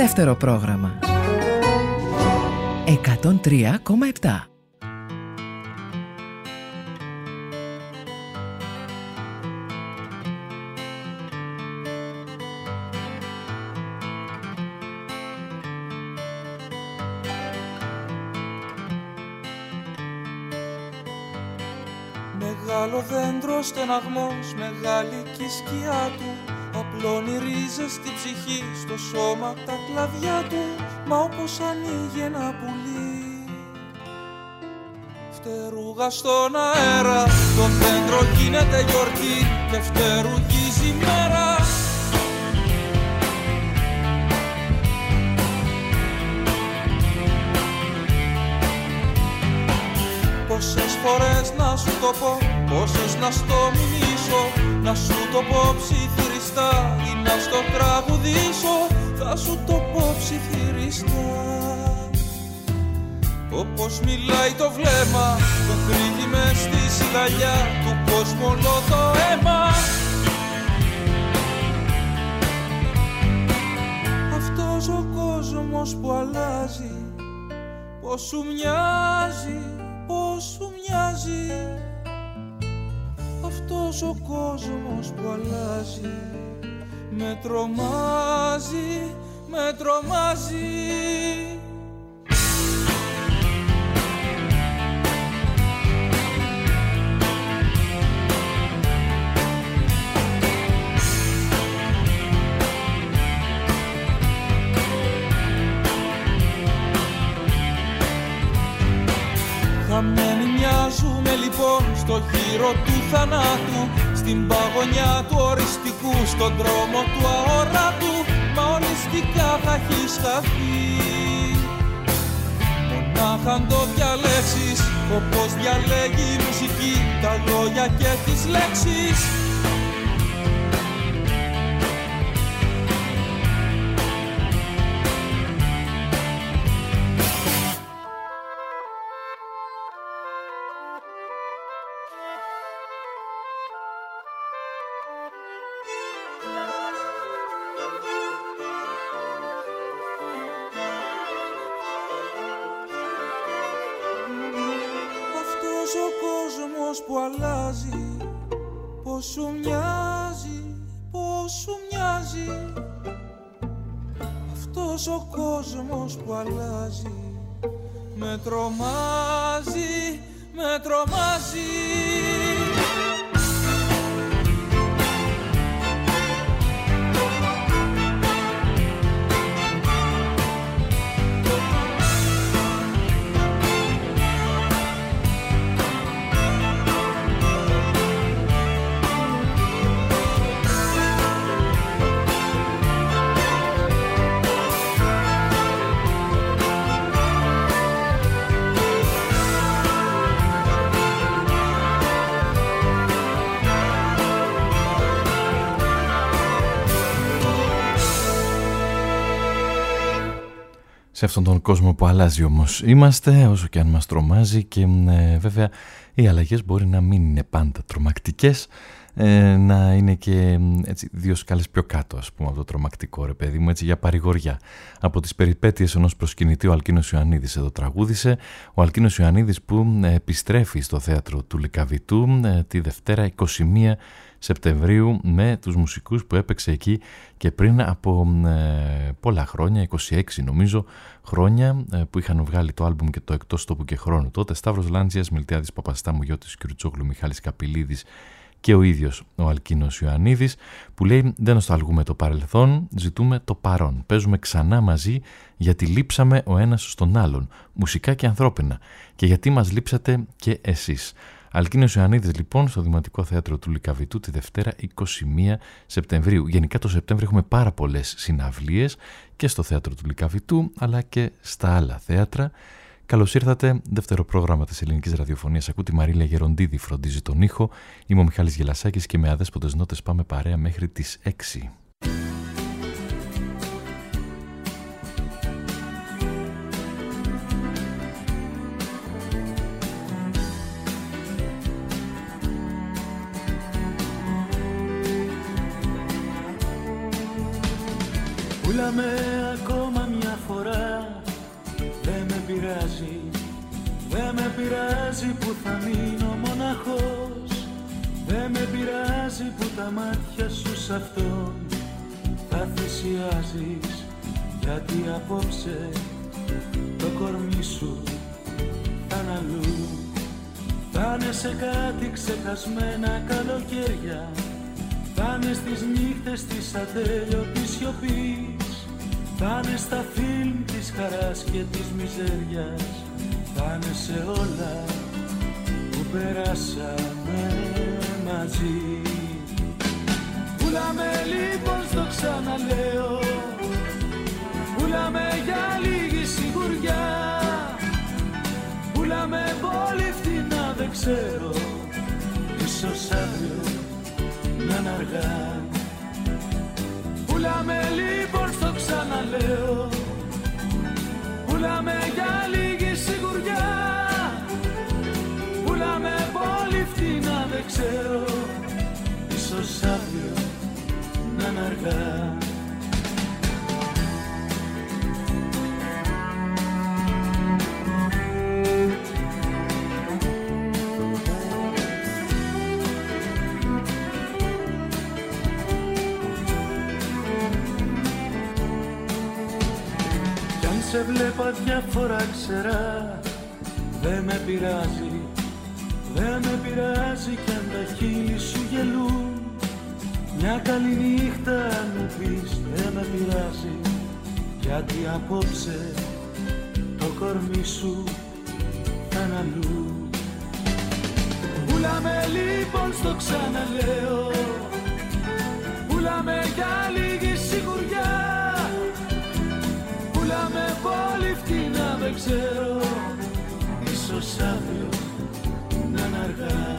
δεύτερο πρόγραμμα. 103,7. Μεγάλο δέντρο στεναγμός, μεγάλη κι η σκιά του. Απλώνει ρίζες στη ψυχή, στο σώμα τα κλαδιά του. Μα όπως ανοίγει ένα πουλί, φτερούγα στον αέρα. Το δέντρο γίνεται γιορτή και φτερουγίζει η μέρα. Πόσες φορές να σου το πω, πόσες να στο μιμήσω, να σου το πω ψιθυριστά ή να στο τραγουδήσω. Θα σου το πω ψιθυριστά. Όπως μιλάει το βλέμμα που κρύβει μες στη σιγαλιά του κόσμου όλο το αίμα. Αυτός ο κόσμος που αλλάζει, πως σου μοιάζει, πως σου μοιάζει. Αυτός ο κόσμος που αλλάζει με τρομάζει, με τρομάζει. Χαμένοι μοιάζουμε λοιπόν στο γύρο του θανάτου, στην παγωνιά του οριστικού, στον δρόμο του αόρατου. Μα ολιστικά θα έχεις χαθεί. Μονάχα αν το διαλέξεις, όπως διαλέγει η μουσική, τα λόγια και τις λέξεις. Που αλλάζει, πως σου μοιάζει, πως σου μοιάζει. Αυτός ο κόσμος που αλλάζει με τρομάζει, με τρομάζει. Σε αυτόν τον κόσμο που αλλάζει όμως είμαστε, όσο και αν μας τρομάζει, και βέβαια οι αλλαγές μπορεί να μην είναι πάντα τρομακτικές, να είναι και έτσι, δύο σκάλες πιο κάτω, ας πούμε, από το τρομακτικό, ρε παιδί μου, έτσι, για παρηγοριά. Από τις περιπέτειες ενός προσκυνητή ο Αλκίνος Ιωαννίδης εδώ τραγούδισε. Ο Αλκίνος Ιωαννίδης που επιστρέφει στο θέατρο του Λυκαβητού τη Δευτέρα 21 Σεπτεμβρίου με τους μουσικούς που έπαιξε εκεί και πριν από πολλά χρόνια, 26 νομίζω χρόνια, που είχαν βγάλει το άλμπουμ και το Εκτός Τόπου και Χρόνου. Τότε Σταύρος Λάντζιας, Μιλτιάδης Παπαστάμου, Γιώτης Κιουρτσόγλου, Μιχάλης Καπηλίδης και ο ίδιος ο Αλκίνος Ιωαννίδης, που λέει: δεν νοσταλγούμε το παρελθόν, ζητούμε το παρόν. Παίζουμε ξανά μαζί γιατί λείψαμε ο ένας στον άλλον, μουσικά και ανθρώπινα, και γιατί μας λείψατε και εσείς. Αλκίνος Ιωαννίδης λοιπόν στο Δημοτικό Θέατρο του Λυκαβητού τη Δευτέρα 21 Σεπτεμβρίου. Γενικά το Σεπτέμβριο έχουμε πάρα πολλές συναυλίες και στο Θέατρο του Λυκαβητού αλλά και στα άλλα θέατρα. Καλώς ήρθατε, δεύτερο πρόγραμμα της Ελληνικής Ραδιοφωνίας. Ακούτε τη Μαρίλα Γεροντίδη, φροντίζει τον ήχο. Είμαι ο Μιχάλης Γελασάκης και με αδέσποτες νότες πάμε παρέα μέχρι τις 6. Πούλα με ακόμα μια φορά, δεν με πειράζει, δεν με πειράζει που θα μείνω μοναχός. Δεν με πειράζει που τα μάτια σου σ' αυτόν θα θυσιάζεις, γιατί απόψε το κορμί σου θα είναι αλλού. Θα είναι σε κάτι ξεχασμένα καλοκαίρια, θα είναι στις νύχτες της ατέλειωτης σιωπής, θα είναι στα φιλμ της χαράς και της μιζέριας, θα είναι σε όλα που περάσαμε μαζί. Πούλα με λοιπόν, στο ξαναλέω, πούλα με για λίγη σιγουριά, πούλα με πολύ φτηνά, δεν ξέρω, ίσως αύριο να είναι αργά. Πούλα με λοιπόν, στο ξαναλέω, πούλα με για λίγη σιγουριά, πούλα με πολύ φτηνά, δεν ξέρω, ίσως αύριο να είναι αργά. Σε βλέπα διάφορα ξερά, δεν με πειράζει, δεν με πειράζει κι αν τα χείλη σου γελούν. Μια καλή νύχτα αν μου πεις, δεν με πειράζει, γιατί απόψε το κορμί σου θα είναι αλλού. Πούλα με λοιπόν, στο ξαναλέω, πούλα με για λίγη σιγουριά, πούλα με πολύ φτηνά, δεν ξέρω, ίσως αύριο να είναι αργά.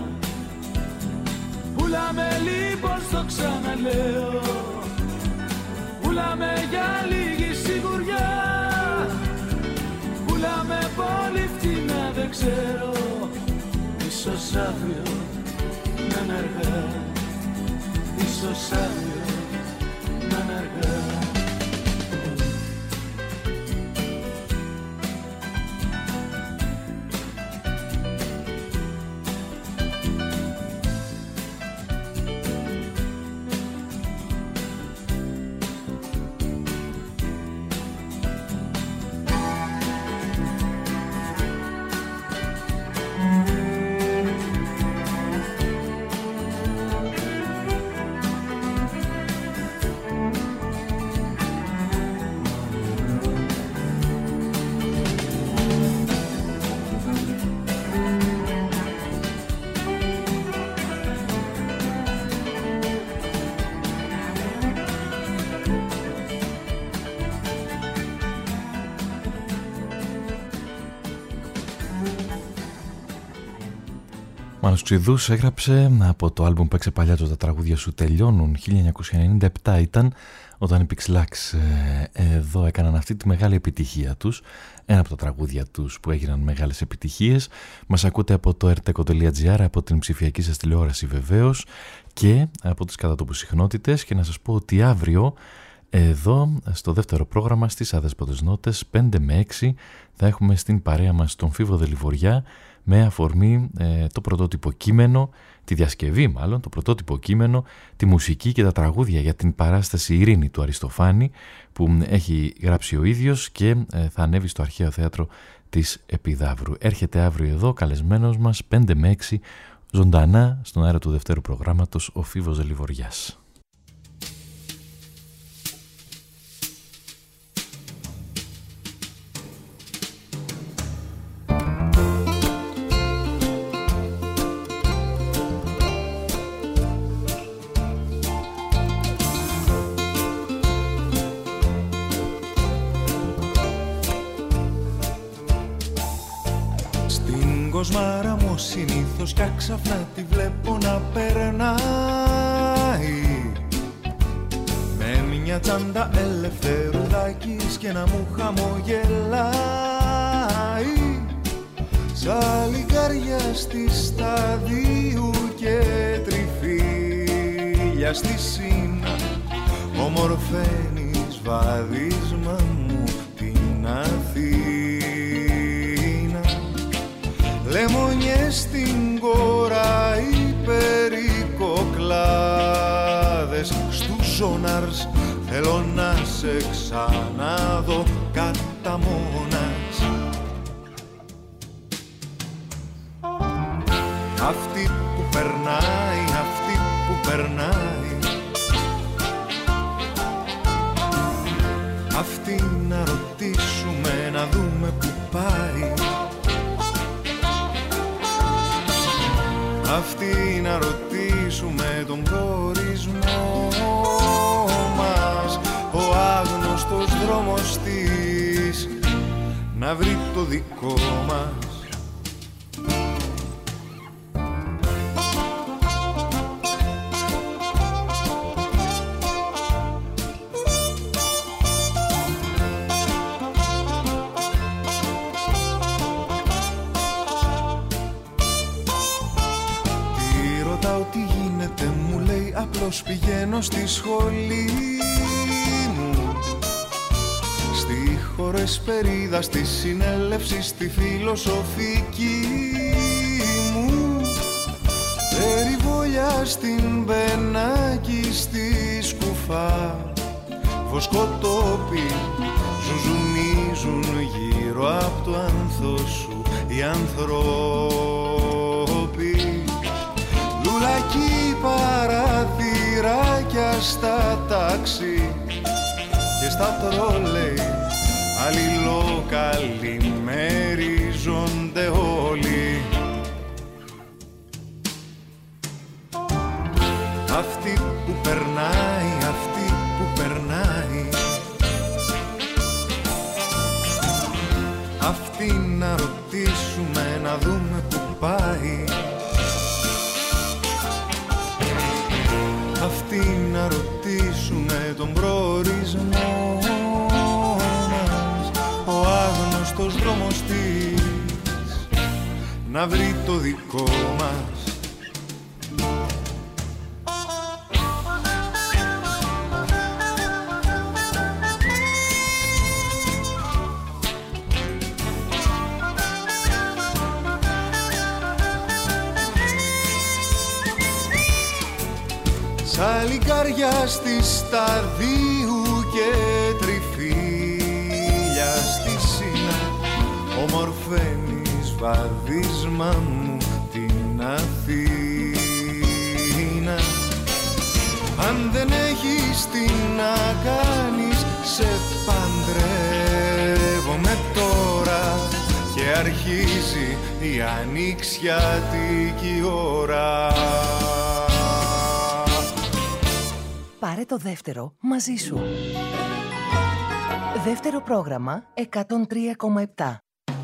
Πούλα με λοιπόν, στο ξαναλέω, πούλα με για λίγη σιγουριά, πούλα με πολύ φτηνά, δεν ξέρω, ίσως αύριο να είναι αργά, ίσως αύριο να είναι αργά. Μάνος Ξηδούς έγραψε από το άλμπουμ που έξε παλιά του «Τα τραγούδια σου τελειώνουν», 1997 ήταν, όταν οι Pixelax εδώ έκαναν αυτή τη μεγάλη επιτυχία τους, ένα από τα τραγούδια τους που έγιναν μεγάλες επιτυχίες. Μας ακούτε από το rtco.gr, από την ψηφιακή σας τηλεόραση βεβαίως και από τις κατατόπους συχνότητες, και να σας πω ότι αύριο εδώ στο δεύτερο πρόγραμμα στις Αδέσποτες Νότες 5 με 6 θα έχουμε στην παρέα μας τον Φίβο Δελιβοριά, με αφορμή το πρωτότυπο κείμενο, τη διασκευή μάλλον, το πρωτότυπο κείμενο, τη μουσική και τα τραγούδια για την παράσταση Ειρήνη του Αριστοφάνη που έχει γράψει ο ίδιος και θα ανέβει στο Αρχαίο Θέατρο της Επιδαύρου. Έρχεται αύριο εδώ καλεσμένος μας 5 με 6 ζωντανά στον αέρα του δευτέρου προγράμματος ο Φίβος Δελιβοριάς. Κοσμάρα μου συνήθως κι ξαφνά τη βλέπω να περνάει με μια τσάντα ελευθερουδάκης και να μου χαμογελάει σαν λιγκάρια στη σταδίου και τριφύλια στη σύνα ομορφαίνεις βαδίσμα μου την Αθήνα. Λεμονιές στην κόρα, υπερικοκλάδες στους ζώναρς. Θέλω να σε ξαναδώ κατά μόνας. Αυτή που περνάει, αυτή που περνάει, αυτή να ρωτήσουμε, να δούμε που πάει. Αυτή να ρωτήσουμε τον προορισμό μας. Ο άγνωστος δρόμος της να βρει το δικό μας. Πηγαίνω στη σχολή μου, στη χορεσπερίδα, στη συνέλευση, στη φιλοσοφική μου. Περιβόλια στην Μπενάκη, στη Σκουφά, βοσκοτόποι ζουζουνίζουν γύρω απ' το άνθος σου οι ανθρώποι. Λουλακί παραθυράκια στα τάξη και στα τρόλεϊ, αλληλοκαλημερίζονται όλοι. Αυτή που περνάει, αυτή που περνάει, αυτή να ρωτήσουμε, να δούμε που πάει. Αυτή να ρωτήσουμε τον προορισμό μας. Ο άγνωστος δρόμος της να βρει το δικό μας. Σαλικάρια στη Σταδίου και τριφύλια στη Σίνα, ομορφαίνεις βαδίσμα μου την Αθήνα. Αν δεν έχεις τι να κάνεις, σε παντρεύομαι τώρα και αρχίζει η ανοιξιάτικη ώρα. Πάρε το δεύτερο μαζί σου. Δεύτερο πρόγραμμα 103,7.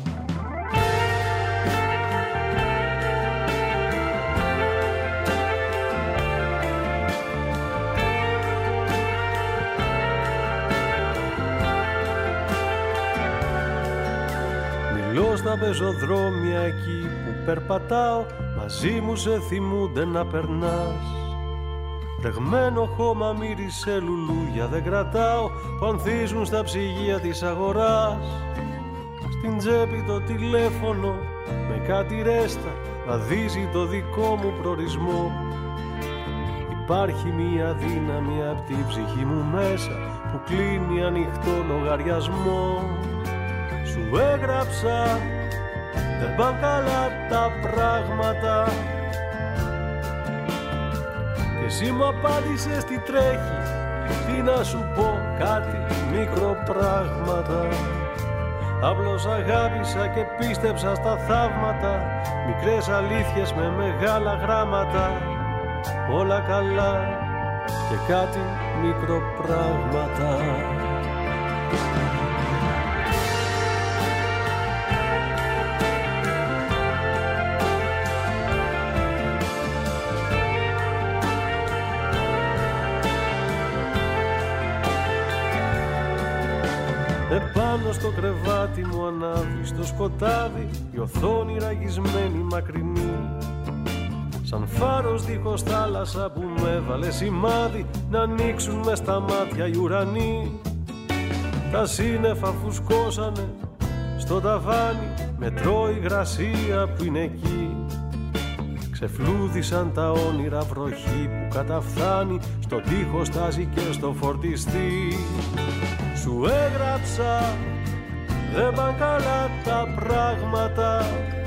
Μιλώ στα πεζοδρόμια εκεί που περπατάω, μαζί μου σε θυμούνται να περνάς. Βρεγμένο χώμα μύρισε λουλούδια δεν κρατάω, που ανθίζουν στα ψυγεία της αγοράς. Στην τσέπη το τηλέφωνο με κάτι ρέστα βαδίζει το δικό μου προορισμό. Υπάρχει μια δύναμη απ' τη ψυχή μου μέσα που κλείνει ανοιχτό λογαριασμό. Σου έγραψα, δεν πάνε καλά τα πράγματα, και εσύ μου απάντησες τι τρέχει, τι να σου πω, κάτι μικροπράγματα. Απλώς αγάπησα και πίστεψα στα θαύματα, μικρές αλήθειες με μεγάλα γράμματα. Όλα καλά και κάτι μικροπράγματα. Επάνω στο κρεβάτι μου ανάβει στο σκοτάδι η οθόνη ραγισμένη μακρινή, σαν φάρος δίχως θάλασσα που με έβαλε σημάδι να ανοίξουν μες στα μάτια οι ουρανοί. Τα σύννεφα φουσκώσανε στο ταβάνι, μετρώ υγρασία που είναι εκεί. Ξεφλούδισαν τα όνειρα βροχή που καταφθάνει, στο τοίχο στάζει και στο φορτιστή. Σου έγραψα, δεν πάνε καλά τα πράγματα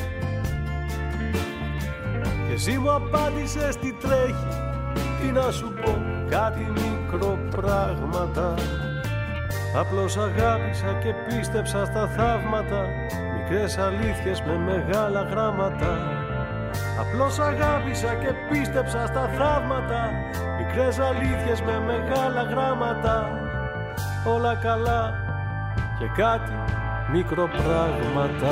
και εσύ μου απάντησες τι τρέχει. Τι να σου πω, κάτι μικροπράγματα. Απλώς αγάπησα και πίστεψα στα θαύματα, μικρές αλήθειες με μεγάλα γράμματα. Απλώς αγάπησα και πίστεψα στα θαύματα, μικρές αλήθειες με μεγάλα γράμματα. Όλα καλά και κάτι μικροπράγματα.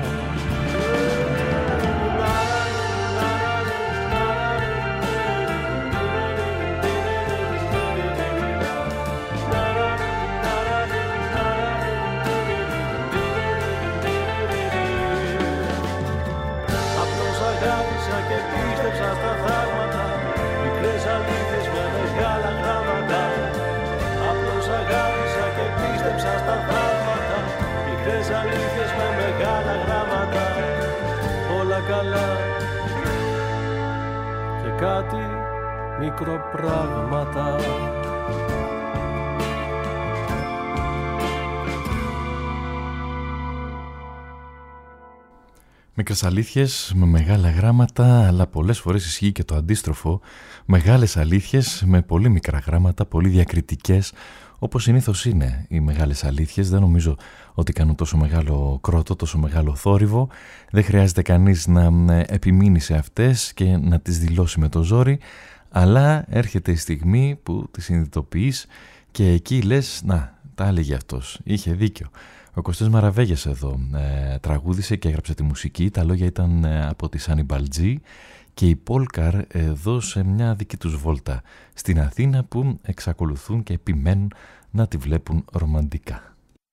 Και πίστεψα στα θαύματα, μικρές αλήθειες με μεγάλα γράμματα. Απλώς αγάπησα και πίστεψα στα θαύματα, μικρές αλήθειες με μεγάλα γράμματα. Όλα καλά και κάτι μικροπράγματα. Μικρές αλήθειες με μεγάλα γράμματα, αλλά πολλές φορές ισχύει και το αντίστροφο. Μεγάλες αλήθειες με πολύ μικρά γράμματα, πολύ διακριτικές, όπως συνήθως είναι οι μεγάλες αλήθειες. Δεν νομίζω ότι κάνουν τόσο μεγάλο κρότο, τόσο μεγάλο θόρυβο. Δεν χρειάζεται κανείς να επιμείνει σε αυτές και να τις δηλώσει με το ζόρι, αλλά έρχεται η στιγμή που τις συνειδητοποιείς και εκεί λες, να, τα έλεγε αυτός, είχε δίκιο. Ο Κωστής Μαραβέγιας εδώ τραγούδισε και έγραψε τη μουσική. Τα λόγια ήταν από τη Σάνι Μπαλτζή και η Πόλκαρ δώσε μια δική τους βόλτα στην Αθήνα που εξακολουθούν και επιμένουν να τη βλέπουν ρομαντικά.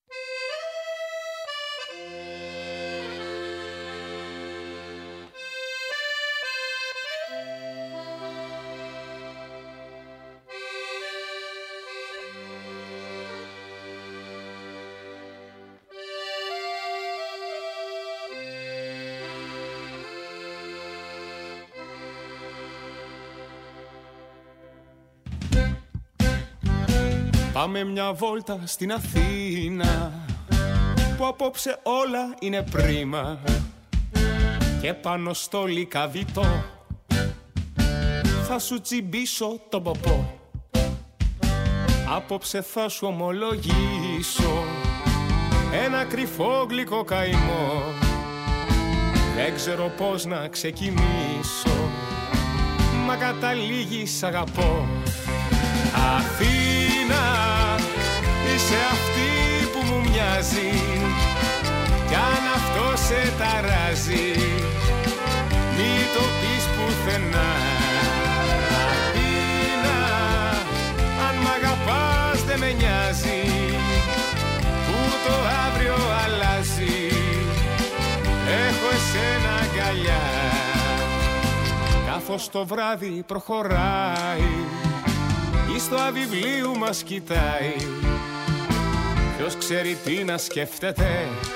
Πάμε μια βόλτα στην Αθήνα, που απόψε όλα είναι πρίμα, και πάνω στο λικαβιτό θα σου τσιμπήσω τον ποπό. Απόψε θα σου ομολογήσω ένα κρυφό γλυκό καημό. Δεν ξέρω πώς να ξεκινήσω, μα καταλήγει σ' αγαπώ. Αθήνα, είσαι αυτή που μου μοιάζει, κι αν αυτό σε ταράζει, μη το πεις πουθενά. Αθήνα, αν μ' αγαπάς δεν με νοιάζει, που το αύριο αλλάζει, έχω εσένα αγκαλιά. Καθώς το βράδυ προχωράει, η στο αβιβλίου μας κοιτάει, ποιος ξέρει τι να σκέφτεται,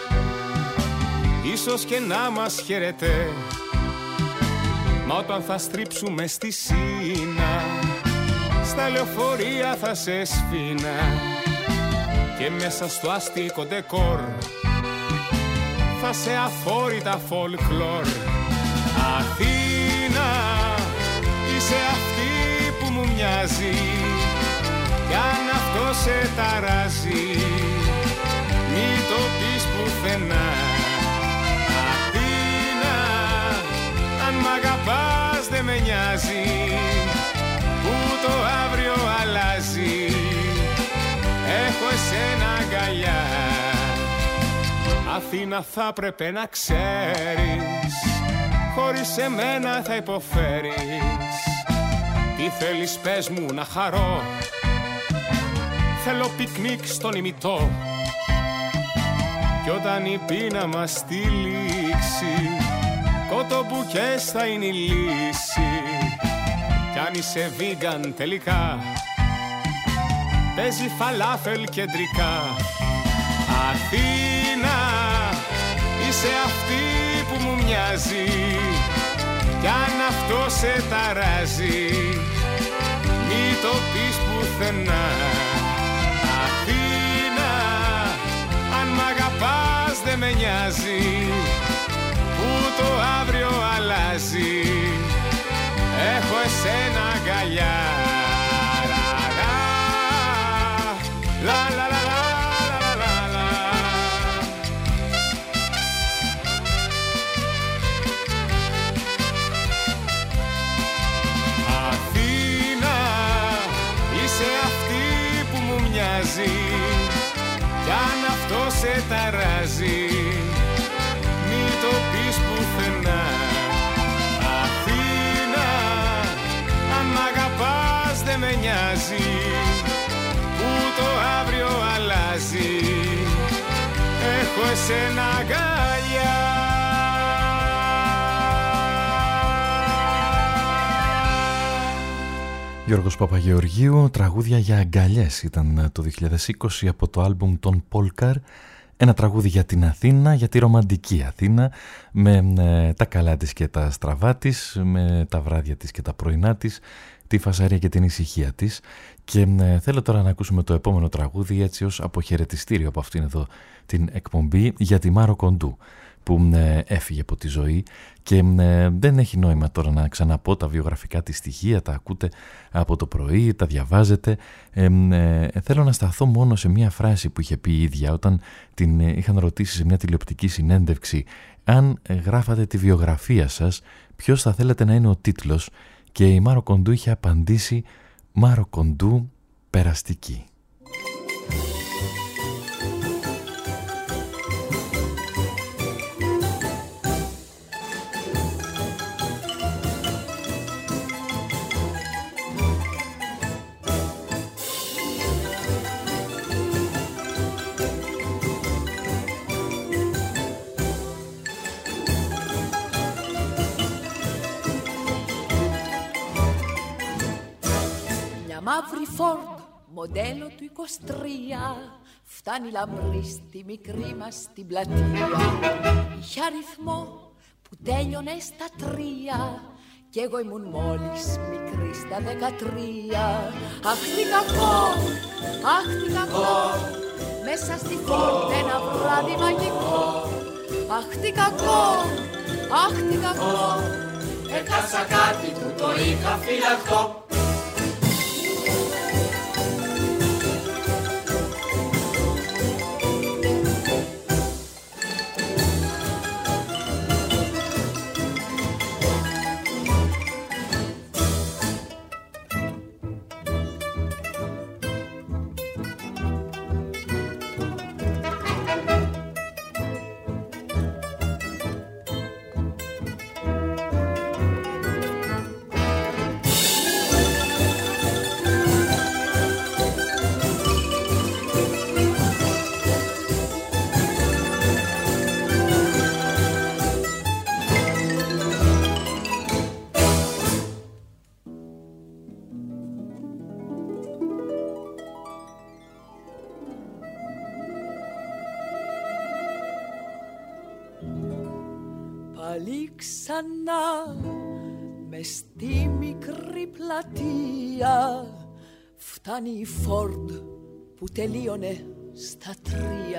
ίσως και να μας χαιρετέ. Μα όταν θα στρίψουμε στη Σίνα, στα λεωφορεία θα σε σφίνα, και μέσα στο αστικό ντεκόρ θα σε αφόρητα folklore. Αθήνα, είσαι αυτή που μου μοιάζει, κι αν αυτό σε ταράζει, μη το πεις πουθενά. Αθήνα, αν μ' αγαπάς δεν με νοιάζει, που το αύριο αλλάζει, έχω εσένα αγκαλιά. Αθήνα, θα πρέπει να ξέρεις, χωρίς εμένα θα υποφέρεις. Τι θέλεις πες μου να χαρώ, θέλω πικνίκ στον ημιτό. Κι όταν η πείνα μας τυλίξει, κοτομπουκές θα είναι η λύση. Κι αν είσαι vegan τελικά, παίζει φαλάφελ κεντρικά. Αθήνα, είσαι αυτή που μου μοιάζει, κι αν αυτό σε ταράζει μη το πεις πουθενά. Αθήνα, αν μ' αγαπάς δεν με νοιάζει, που το αύριο αλλάζει, έχω εσένα αγκαλιά. Αθήνα, είσαι αυτή που μου μοιάζει, κι αν αυτό σε ταράζει μη το πεις πουθενά. Αθήνα, αν μ' αγαπάς δεν με νοιάζει, που το αύριο αλλάζει, έχω εσένα αγκαλιά. Γιώργος Παπαγεωργίου, τραγούδια για αγκαλιές ήταν το 2020 από το άλμπουμ των Polkar. Ένα τραγούδι για την Αθήνα, για τη ρομαντική Αθήνα, με τα καλά της και τα στραβά της, με τα βράδια της και τα πρωινά της, τη φασαρία και την ησυχία της. Και θέλω τώρα να ακούσουμε το επόμενο τραγούδι έτσι ως αποχαιρετιστήριο από αυτήν εδώ την εκπομπή για τη Μάρο Κοντού, που έφυγε από τη ζωή και δεν έχει νόημα τώρα να ξαναπώ τα βιογραφικά της στοιχεία, τα ακούτε από το πρωί, τα διαβάζετε. Θέλω να σταθώ μόνο σε μια φράση που είχε πει η ίδια όταν την είχαν ρωτήσει σε μια τηλεοπτική συνέντευξη αν γράφατε τη βιογραφία σας, ποιος θα θέλετε να είναι ο τίτλος, και η Μάρο Κοντού είχε απαντήσει «Μάρο Κοντού περαστική». Μαύρη Ford, μοντέλο του 23, φτάνει λαμπρή στη μικρή μας την πλατεία. Είχε αριθμό που τέλειωνε στα 3 κι εγώ ήμουν μόλις μικρή στα 13. Αχ τι κακό, αχ τι κακό, μέσα στη Ford ένα βράδυ μαγικό. Αχ τι κακό, αχ τι κακό, έχασα κάτι που το είχα φυλαχτό. Πάλι ξανά μες στη μικρή πλατεία φτάνει η Φόρντ που τελείωνε στα 3.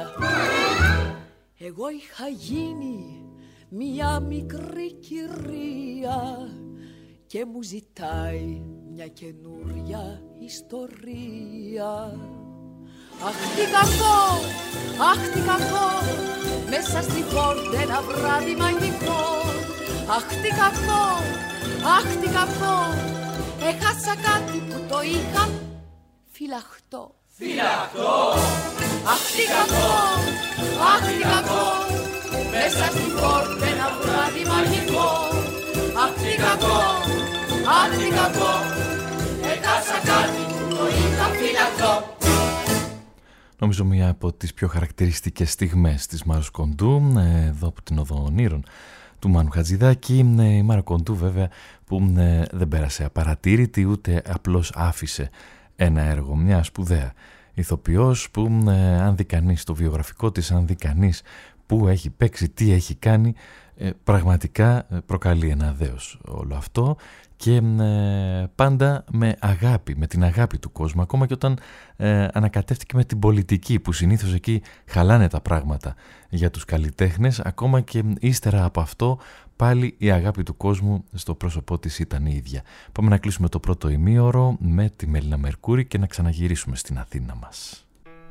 Εγώ είχα γίνει μια μικρή κυρία και μου ζητάει μια καινούρια ιστορία. Αχ τι κακό, αχ τι κακό, μέσα στη Φόρντ ένα βράδυ μαγικό. Αχ τι κακό, αχ τι κακό, έχασα κάτι που το είχα φυλαχτό. Φυλαχτό. Αχ τι κακό, αχ τι κακό, μέσα στη Φόρντ ένα βράδυ μαγικό. Αχ τι κακό, αχ τι κακό, έχασα κάτι που το είχα φυλαχτό. Νομίζω μία από τις πιο χαρακτηριστικές στιγμές της Μάρος Κοντού, εδώ από την Οδό Ονείρων του Μάνου Χατζηδάκη. Η Μάρο Κοντού βέβαια που δεν πέρασε απαρατήρητη, ούτε απλώς άφησε ένα έργο, μια σπουδαία ηθοποιός που αν δει κανείς το βιογραφικό της, αν δει κανείς που έχει παίξει, τι έχει κάνει, πραγματικά προκαλεί ένα δέος όλο αυτό και πάντα με αγάπη, με την αγάπη του κόσμου, ακόμα και όταν ανακατεύτηκε με την πολιτική, που συνήθως εκεί χαλάνε τα πράγματα για τους καλλιτέχνες, ακόμα και ύστερα από αυτό πάλι η αγάπη του κόσμου στο πρόσωπό της ήταν η ίδια. Πάμε να κλείσουμε το πρώτο ημίωρο με τη Μελίνα Μερκούρη και να ξαναγυρίσουμε στην Αθήνα μας.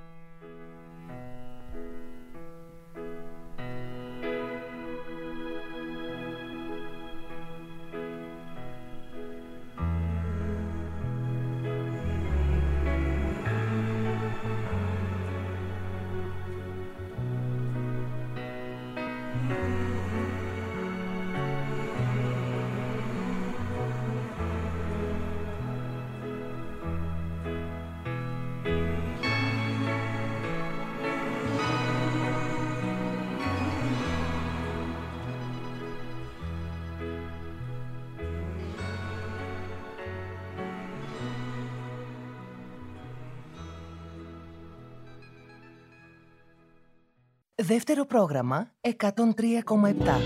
Δεύτερο πρόγραμμα 103,7.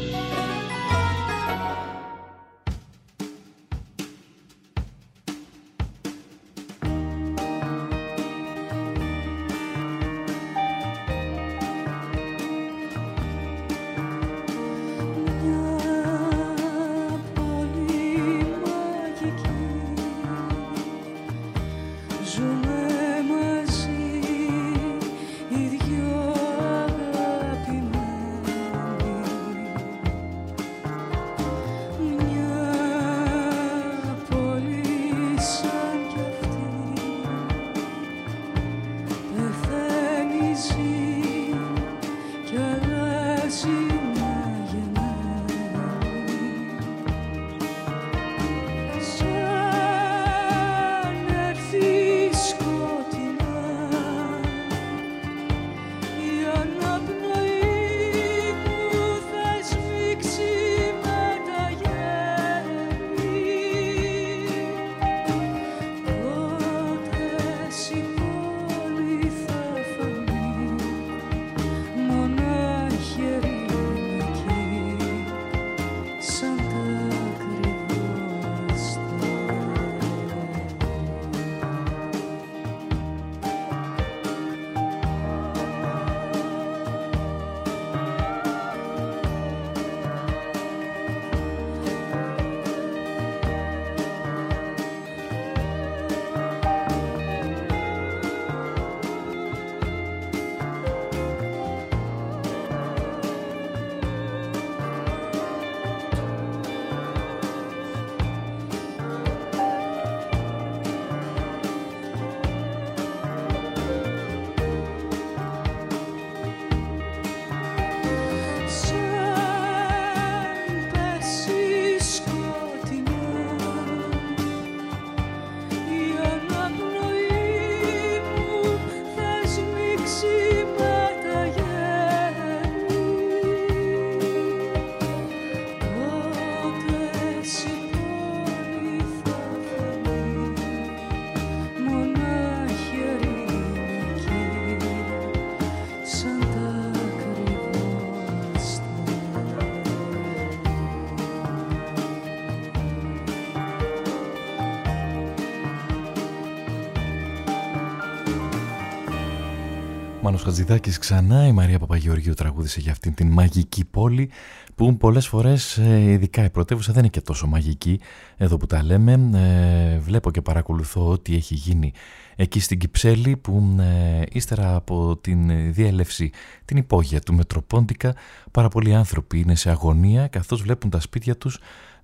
Μάνος Χατζηδάκης ξανά, η Μαρία Παπαγεωργίου τραγούδισε για αυτήν την μαγική πόλη που πολλές φορές, ειδικά η πρωτεύουσα, δεν είναι και τόσο μαγική εδώ που τα λέμε. Βλέπω και παρακολουθώ ό,τι έχει γίνει εκεί στην Κυψέλη, που ύστερα από την διέλευση την υπόγεια του Μετροπόντικα, πάρα πολλοί άνθρωποι είναι σε αγωνία καθώς βλέπουν τα σπίτια τους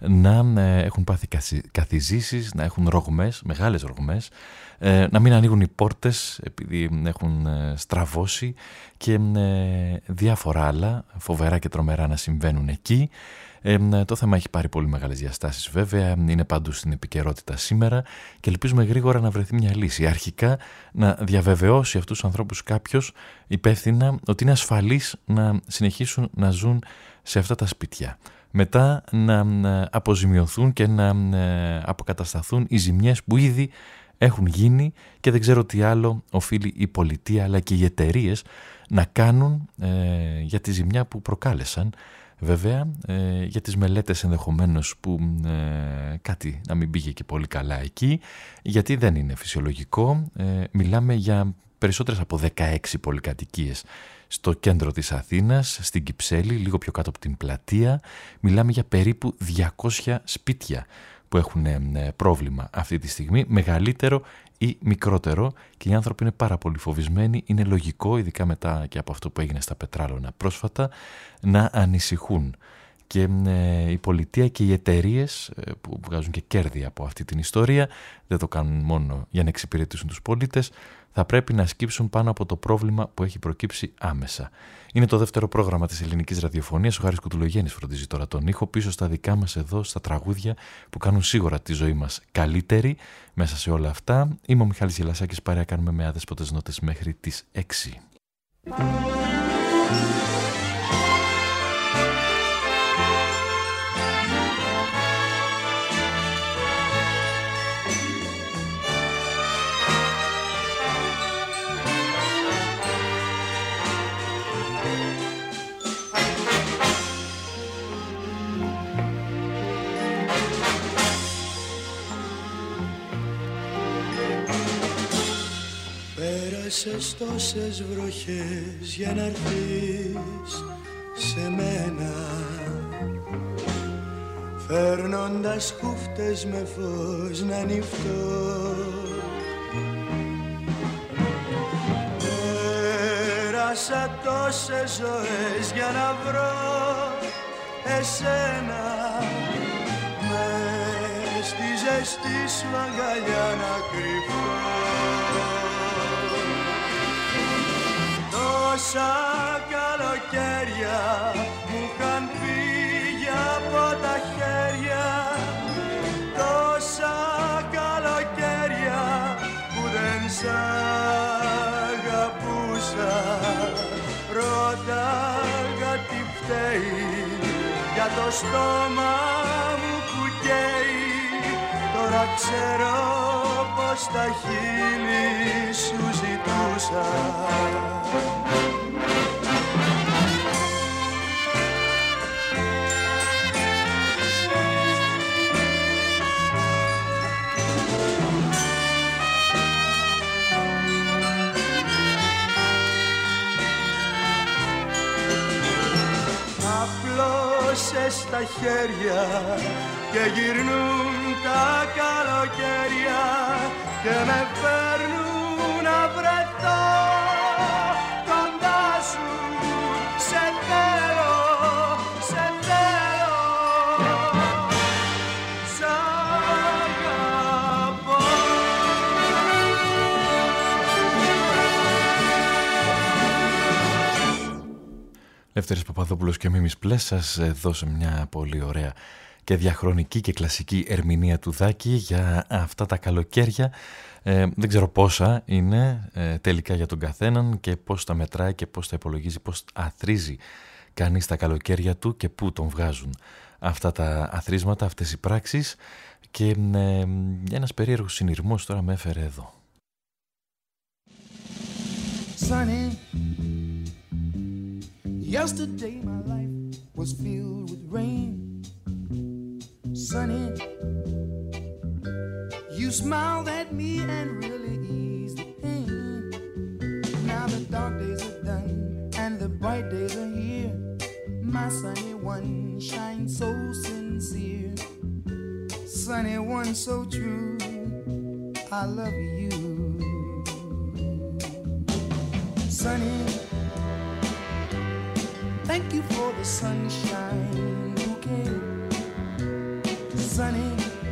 να έχουν πάθει καθιζήσεις, να έχουν ρογμές, μεγάλες ρογμές, να μην ανοίγουν οι πόρτες επειδή έχουν στραβώσει και διάφορα άλλα φοβερά και τρομερά να συμβαίνουν εκεί. Το θέμα έχει πάρει πολύ μεγάλες διαστάσεις βέβαια, είναι παντού στην επικαιρότητα σήμερα και ελπίζουμε γρήγορα να βρεθεί μια λύση. Αρχικά να διαβεβαιώσει αυτούς τους ανθρώπους κάποιος υπεύθυνα ότι είναι ασφαλής να συνεχίσουν να ζουν σε αυτά τα σπίτια. Μετά να αποζημιωθούν και να αποκατασταθούν οι ζημιές που ήδη έχουν γίνει και δεν ξέρω τι άλλο οφείλει η πολιτεία αλλά και οι εταιρείες να κάνουν για τη ζημιά που προκάλεσαν. Βέβαια, για τις μελέτες ενδεχομένως που κάτι να μην πήγε και πολύ καλά εκεί, γιατί δεν είναι φυσιολογικό. Μιλάμε για περισσότερες από 16 πολυκατοικίες στο κέντρο της Αθήνας, στην Κυψέλη, λίγο πιο κάτω από την πλατεία. Μιλάμε για περίπου 200 σπίτια που έχουν πρόβλημα αυτή τη στιγμή, μεγαλύτερο ή μικρότερο, και οι άνθρωποι είναι πάρα πολύ φοβισμένοι. Είναι λογικό, ειδικά μετά και από αυτό που έγινε στα Πετράλωνα πρόσφατα, να ανησυχούν. Και η πολιτεία και οι εταιρείες που βγάζουν και κέρδη από αυτή την ιστορία δεν το κάνουν μόνο για να εξυπηρετήσουν τους πολίτες, θα πρέπει να σκύψουν πάνω από το πρόβλημα που έχει προκύψει άμεσα. Είναι το δεύτερο πρόγραμμα της ελληνικής ραδιοφωνίας. Ο Χάρης Κουτουλογέννης φροντίζει τώρα τον ήχο, πίσω στα δικά μας εδώ, στα τραγούδια που κάνουν σίγουρα τη ζωή μας καλύτερη. Μέσα σε όλα αυτά, είμαι ο Μιχάλης Γελασάκης, παρέα κάνουμε με άδεσποτες νότες μέχρι τις 6. Πέρασες τόσες βροχές για να έρθεις σε μένα, φέρνοντας χούφτες με φως να νυχτώ. Πέρασα τόσες ζωές για να βρω εσένα, μες στη ζεστή σου αγκαλιά να κρυφτώ. Τόσα καλοκαίρια μου είχαν φύγει από τα χέρια, τόσα καλοκαίρια που δεν σ' αγαπούσα. Ρώταγα τι φταίει για το στόμα μου που καίει, τώρα ξέρω πως τα χείλη σου ζητούσα. Στα χέρια και γυρνούν τα καλοκαίρια και με φέρνουν να βρεθώ κοντά σου. Σε θέλω, σε θέλω, σ' αγαπώ. Λευτέρης Παπαδόπουλος και Μίμης Πλέσας δώσε μια πολύ ωραία και διαχρονική και κλασική ερμηνεία του Δάκη για αυτά τα καλοκαίρια. Δεν ξέρω πόσα είναι τελικά για τον καθέναν και πώς τα μετράει και πώς τα υπολογίζει, πώς αθρίζει κανείς τα καλοκαίρια του και πού τον βγάζουν αυτά τα αθρίσματα, αυτές οι πράξεις. Και ένας περίεργος συνειρμός τώρα με έφερε εδώ. Sunny. Yesterday my life was filled with rain. Sunny, you smiled at me and really eased the pain. Now the dark days are done and the bright days are here. My sunny one shines so sincere. Sunny one so true, I love you. Sunny, thank you for the sunshine bouquet. Sunny,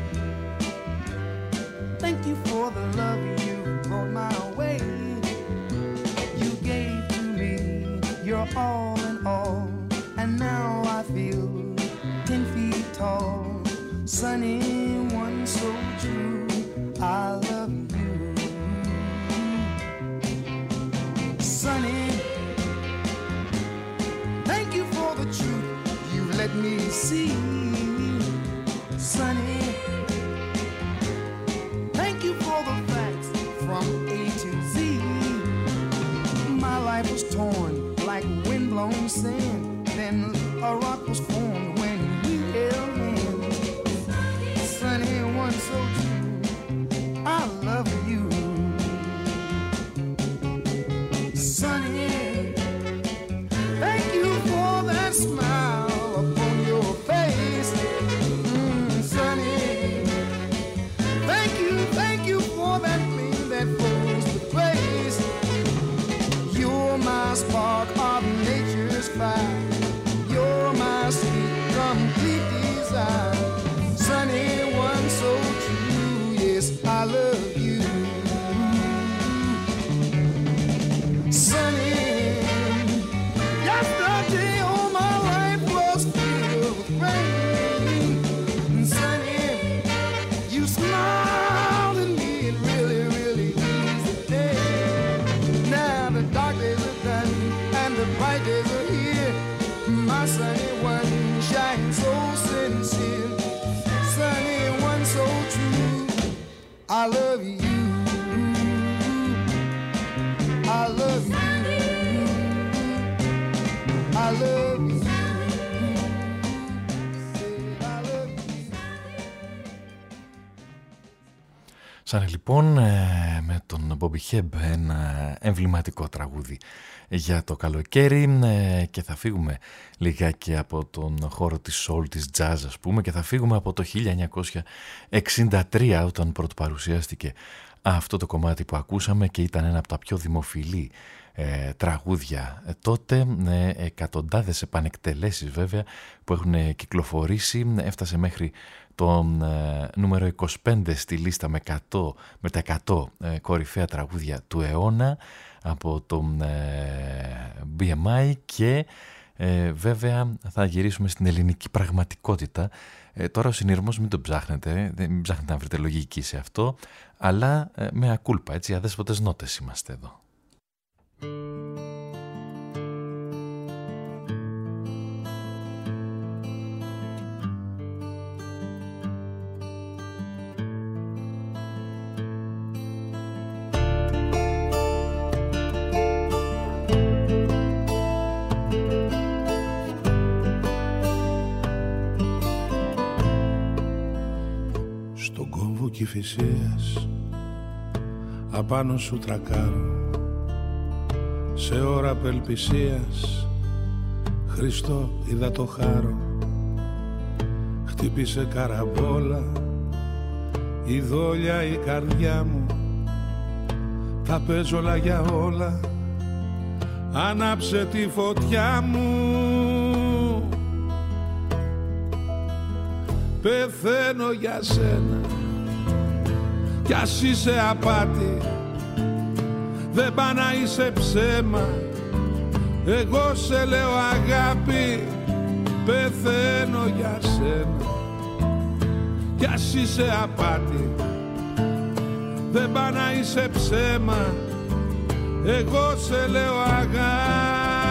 thank you for the love you brought my way. You gave to me your all in all, and now I feel 10 feet tall. Sunny, one so true, I love you. Sunny, thank you for the truth you let me see. Sunny, thank you for the fact life was torn like windblown sand. Then a rock was formed when we held hands. Sunny one so true, I love you. Sunny, thank you for that smile upon your face. Sunny, thank you for that gleam that flows with grace. You're my spark of nature's fire. You're my sweet, complete desire. Sunny one so true, yes, I love you. Sunny, yesterday all my life was filled with rain. Sunny, you smiled at me, it really, really eased the day. Now the dark days are done and the bright days are here. My sunny one shines so sincere. Sunny one so true, I love you. I love you. I love you. Σαν λοιπόν με τον Bobby Hebb, ένα εμβληματικό τραγούδι για το καλοκαίρι, και θα φύγουμε λιγάκι από τον χώρο της soul, της jazz ας πούμε, και θα φύγουμε από το 1963 όταν πρωτοπαρουσιάστηκε αυτό το κομμάτι που ακούσαμε και ήταν ένα από τα πιο δημοφιλή τραγούδια τότε, εκατοντάδες επανεκτελέσεις βέβαια που έχουν κυκλοφορήσει, έφτασε μέχρι το νούμερο 25 στη λίστα με τα 100 κορυφαία τραγούδια του αιώνα από το BMI, και βέβαια θα γυρίσουμε στην ελληνική πραγματικότητα. Τώρα ο συνειρμός μην τον ψάχνετε, μην ψάχνετε να βρείτε λογική σε αυτό, αλλά με ακούλπα, έτσι, αδέσποτες νότες είμαστε εδώ. Στον κόμβο Κηφισίας απάνω σου τρακάρω, σε ώρα απελπισίας Χριστό είδα το χάρο. Χτύπησε καραμπόλα η δόλια η καρδιά μου, τα παίζω όλα για όλα, άναψε τη φωτιά μου. Πεθαίνω για σένα κι ας είσαι απάτη, δεν πά να είσαι ψέμα, εγώ σε λέω αγάπη. Πεθαίνω για σένα κι ας είσαι απάτη, δεν πά να είσαι ψέμα, εγώ σε λέω αγάπη.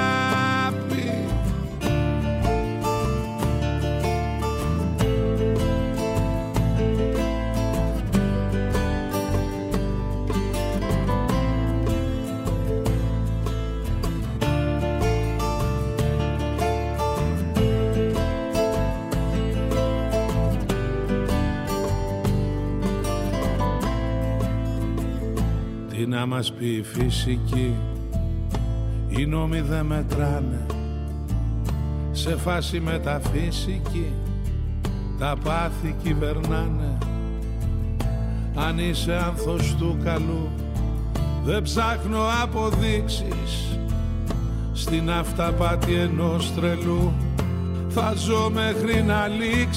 Τι να μας πει η φυσική, οι νόμοι δεν μετράνε, σε φάση μεταφυσική τα πάθη κυβερνάνε. Αν είσαι άνθος του καλού, δεν ψάχνω αποδείξεις, στην αυταπάτη ενός τρελού θα ζω μέχρι να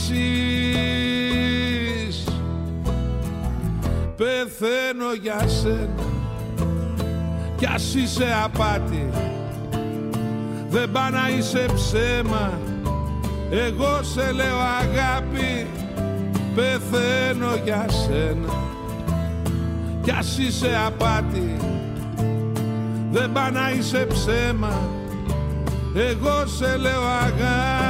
λήξεις. Πεθαίνω για σένα κι ας είσαι απάτη, δεν πά να είσαι ψέμα, εγώ σε λέω αγάπη. Πεθαίνω για σένα κι ας είσαι απάτη, δεν πά να είσαι ψέμα, εγώ σε λέω αγάπη.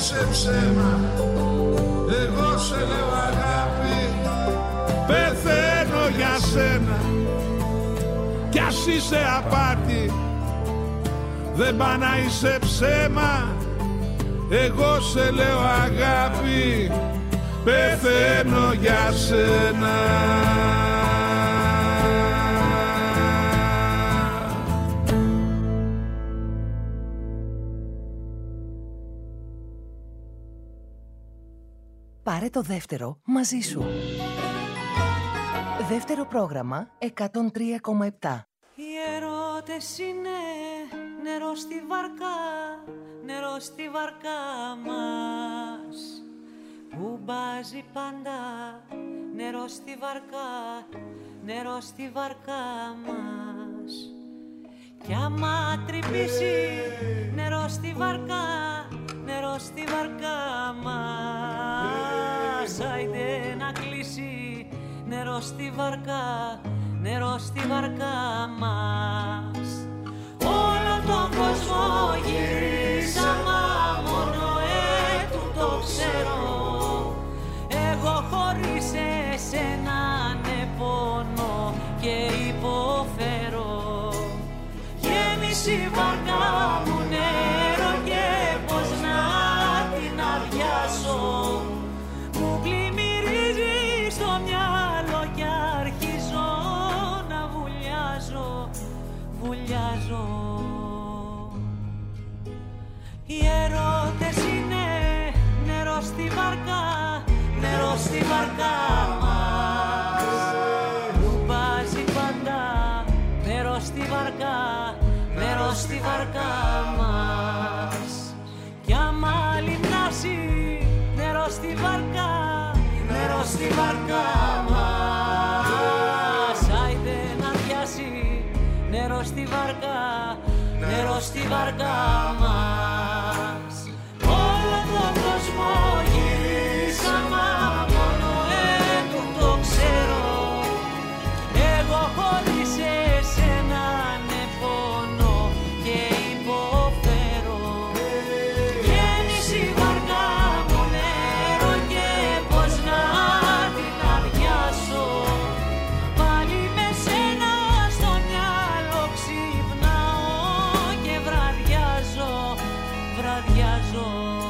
είσαι ψέμα. Εγώ σε λέω αγάπη, πεθαίνω για σένα. Κι ας είσαι απάτη, δεν πά να είσαι ψέμα. Εγώ σε λέω αγάπη, πεθαίνω για σένα. Πάρε το δεύτερο μαζί σου. Δεύτερο πρόγραμμα 103,7. Οι ερώτες είναι νερό στη βαρκά, νερό στη βαρκά μας, που μπάζει πάντα. Νερό στη βαρκά, νερό στη βαρκά μας. Κι άμα τρυπήσει νερό στη βαρκά, νερό στη βαρκά μας, άιντε να κλείσει νερό στη βαρκά, νερό στη βαρκά μας. Όλο τον κόσμο γυρίσαμε, μόνο το ξέρω. Εγώ χωρίς εσένα πόνο και υποφέρω. Γέμισε η βαρκά μου νερό και πως να την αδειάσω. Μου πλημμυρίζει στο μυαλό και αρχίζω να βουλιάζω, βουλιάζω. Οι ερώτες είναι νερό στη βαρκά, νερό στη βαρκά μας, που βάζει πάντα. Νερό στη βαρκά, νερό στη βαρκά μας. Κι άμα λιμνάσει νερό στη βαρκά, νερό στη βαρκά μας, άιντε να πιάσει νερό στη βαρκά, νερό στη βαρκά μας. Όλο τον κόσμο γυρίσαμε, μόνο το ξέρω. Εγώ χωρίς εσένα πόνο και υποφέρω. Γέμισε η βαρκά μου νερό και πως να την αδειάσω. Πάλι με σένα στο μυαλό ξυπνάω και βραδιάζω, βραδιάζω.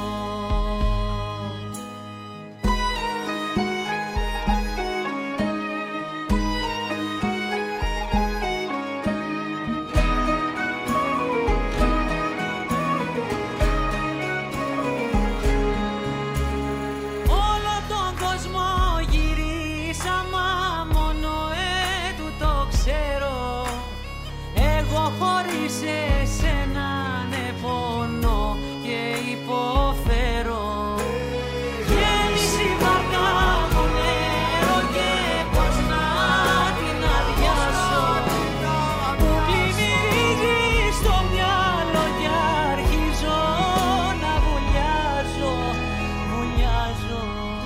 Χωρίς εσένα πόνο και υποφέρω. Γέμισε η βαρκά μου νερό και πως να την αδειάσω. Μου πλημμυρίζει στο μυαλό και αρχίζω να βουλιάζω, βουλιάζω.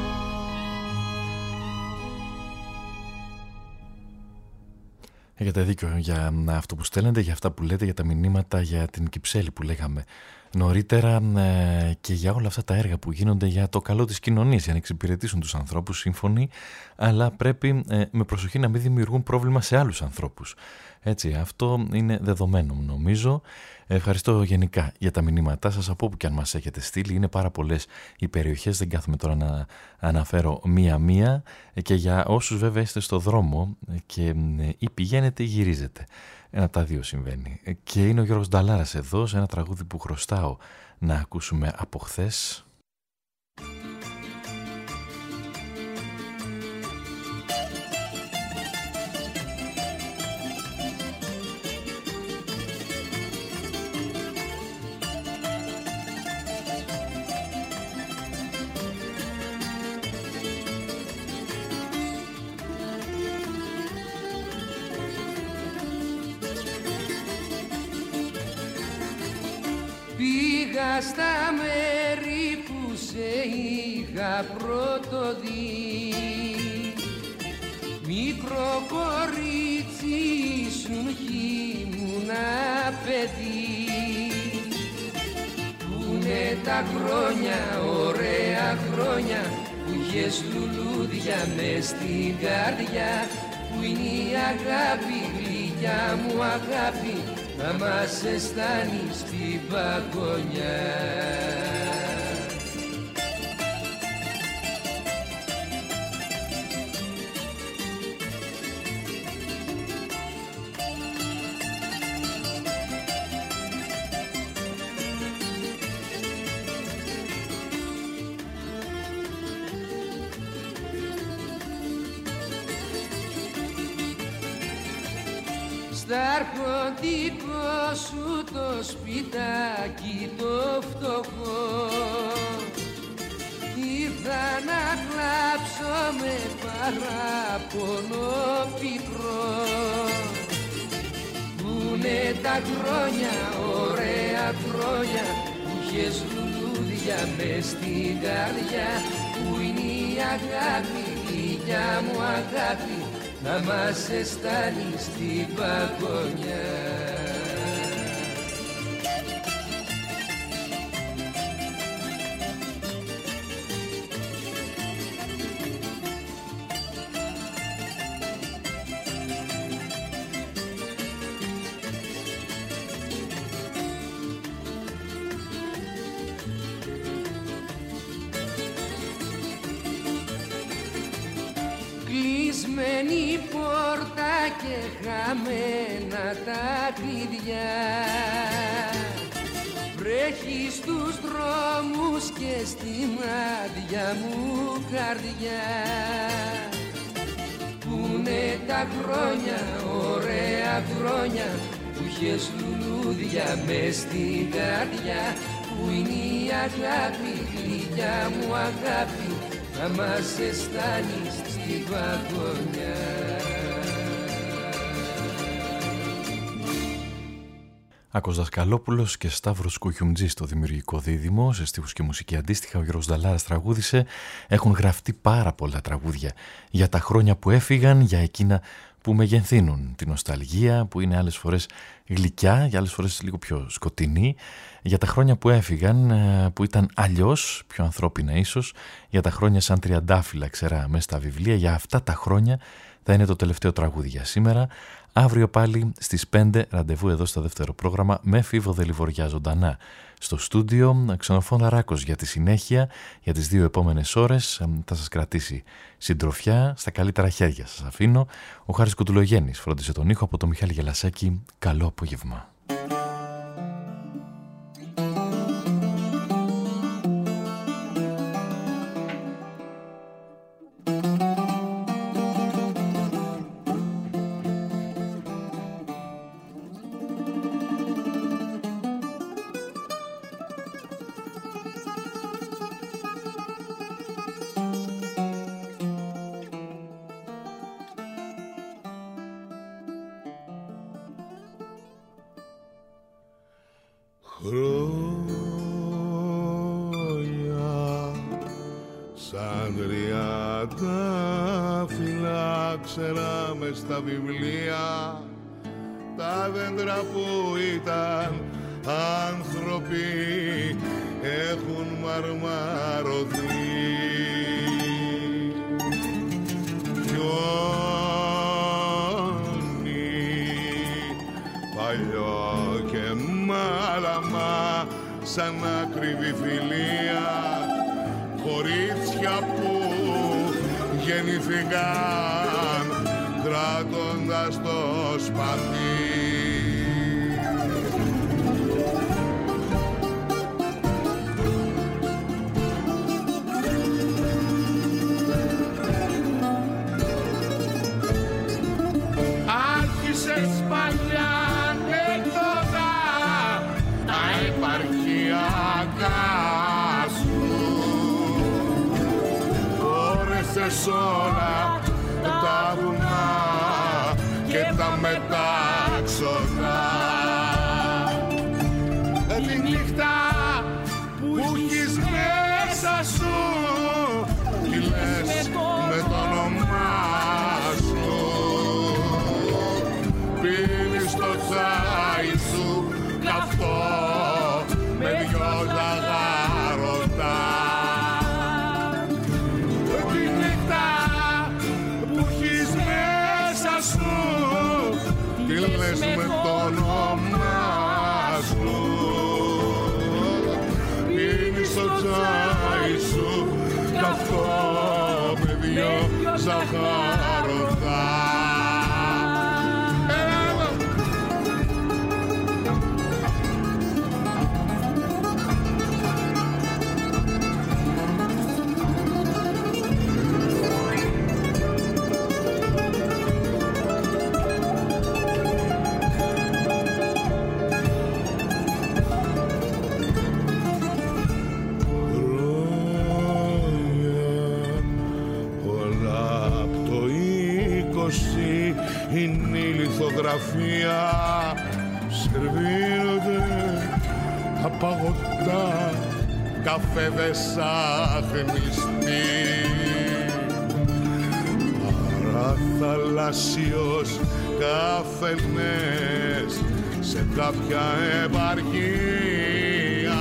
Έχετε δίκιο για αυτό που στέλνετε, για αυτά που λέτε, για τα μηνύματα, για την Κυψέλη που λέγαμε νωρίτερα και για όλα αυτά τα έργα που γίνονται για το καλό της κοινωνίας, για να εξυπηρετήσουν τους ανθρώπους, σύμφωνοι, αλλά πρέπει με προσοχή να μην δημιουργούν πρόβλημα σε άλλους ανθρώπους. Έτσι, αυτό είναι δεδομένο νομίζω. Ευχαριστώ γενικά για τα μηνύματά σας από όπου και αν μας έχετε στείλει. Είναι πάρα πολλές οι περιοχές, δεν κάθομαι τώρα να αναφέρω μία-μία, και για όσους βέβαια είστε στο δρόμο και ή πηγαίνετε ή γυρίζετε. Ένα από τα δύο συμβαίνει. Και είναι ο Γιώργος Νταλάρας εδώ σε ένα τραγούδι που χρωστάω να ακούσουμε από χθες. Πήγα στα μέρη που σε είχα πρώτο δει. Μικρό κορίτσι ήσουν κι ήμουνα παιδί. Πούνε τα χρόνια, ωραία χρόνια που είχες λουλούδια μες στην καρδιά. Που είναι η αγάπη, γλυκιά μου αγάπη, να μας αισθάνεις την παγωνιά. Στα αρχοντικό σου το σπιτάκι το φτωχό ήρθα να κλάψω με παράπονο πικρό. Πούνε τα χρόνια, ωραία χρόνια που είχες λουλούδια μες στην καρδιά. Που είναι η αγάπη, γλυκιά μου αγάπη, να μας αισθάνεις την παγωνιά. Κλεισμένη πόρτα και χαμένα τα κλειδιά. Βρέχει στους δρόμους και στην άδεια μου καρδιά. Πούνε τα χρόνια, ωραία χρόνια που είχες λουλούδια μες στην καρδιά. Που είναι η αγάπη, γλυκιά μου αγάπη, να μας αισθάνεις στην παγωνιά. Άκος Δασκαλόπουλος και Σταύρος Κουχιουμτζής στο δημιουργικό δίδυμο, σε στίχους και μουσική αντίστοιχα ο Γιώργος Δαλάρας τραγούδισε. Έχουν γραφτεί πάρα πολλά τραγούδια για τα χρόνια που έφυγαν, για εκείνα που μεγενθύνουν, την νοσταλγία που είναι άλλες φορές γλυκιά, για άλλες φορές λίγο πιο σκοτεινή, για τα χρόνια που έφυγαν που ήταν αλλιώς, πιο ανθρώπινα ίσως, για τα χρόνια σαν τριαντάφυλλα ξερά μέσα στα βιβλία. Για αυτά τα χρόνια θα είναι το τελευταίο τραγούδι για σήμερα. Αύριο πάλι στις 5 ραντεβού εδώ στο δεύτερο πρόγραμμα με Φίβο Δελιβοριά ζωντανά στο στούντιο. Ξενοφώνα Ράκος για τη συνέχεια, για τις 2 επόμενες ώρες. Θα σας κρατήσει συντροφιά, στα καλύτερα χέρια σας αφήνω. Ο Χάρης Κουτουλογέννης φρόντισε τον ήχο από τον Μιχάλη Γελασάκη. Καλό απόγευμα. Στα βιβλία τα δέντρα που ήταν άνθρωποι έχουν μαρμαρωθεί. Χιόνι παλιό και μάλαμα σαν ακριβή φιλία, κορίτσια που γεννηθήκαν κράτοντας το σπαθί. Άρχισες παλιά ανέκδοτα τα επαρχιακά σου, φόρεσες όλα τα βουνά και τα μετάξοδα. Την νύχτα που έχεις μέσα σου τη λες με το όνομά σου. Πίνεις το τσάι σου καυτό με δυο λαγά με το όνομά σου. Πίνεις το τσάι σου καυτό με δυο ζαχάρωτα. Είναι η λιθογραφία, σερβίρονται απαγωτά, καφέδες άχνηστοι. Παραθαλάσσιος καφενές σε κάποια επαρχία,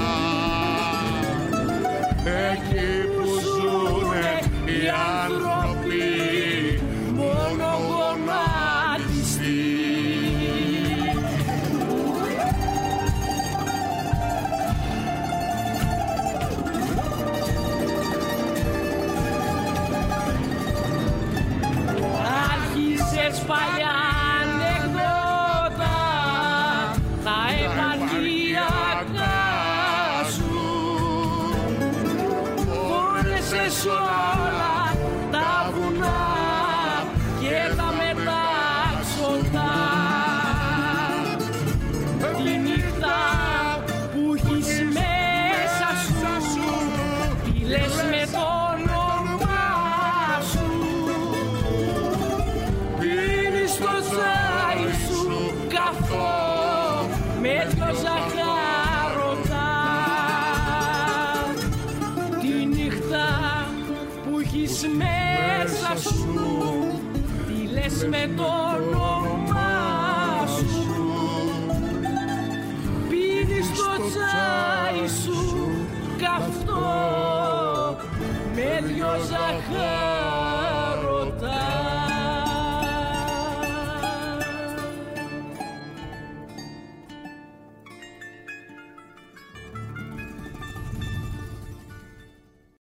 εκεί που ζουνε οι άνθρωποι μόνο γονάτιστοι. Άρχισες παλιά ανεκδότα, τα επαρχιακά σου, φόρεσες όλα τα βουνά και τα μετάξοντα. Τη νύχτα που έχεις μέσα σου, τη λες με το όνομά σου. Πίνεις το τσάι σου καυτό με δυο ζαχάρωτα. Τη νύχτα που έχεις μέσα σου, τη λες με το όνομά σου. Πίνεις το τσάι σου καυτό με δυο ζαχάρωτα.